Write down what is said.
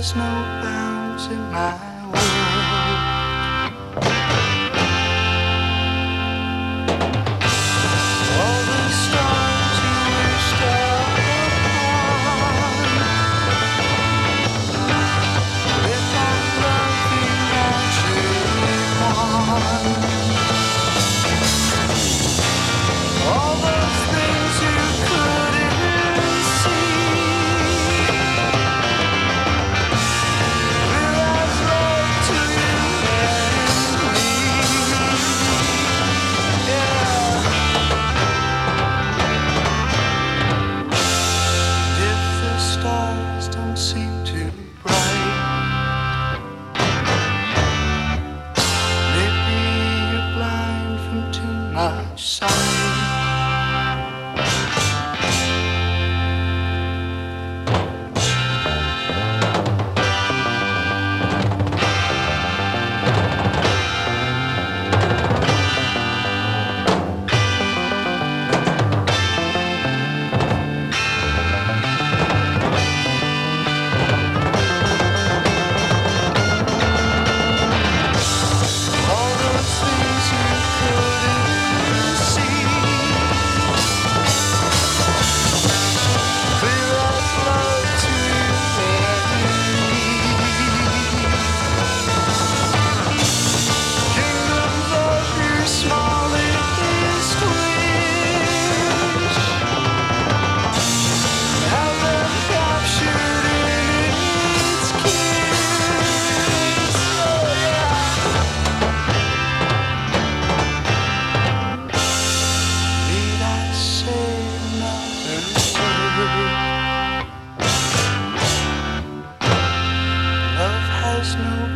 there's no bounds in my world. All the stars you wished upon, if I'm loving actually one. All those things you couldn't see will as love to you and me. Yeah. If the stars don't seem too bright, maybe you're blind from too much sight. All those things you couldn't see, clear as love to you and me. Kingdoms of your smallest wish, have them captured in its kiss. Oh yeah. Need I say another word? Love has no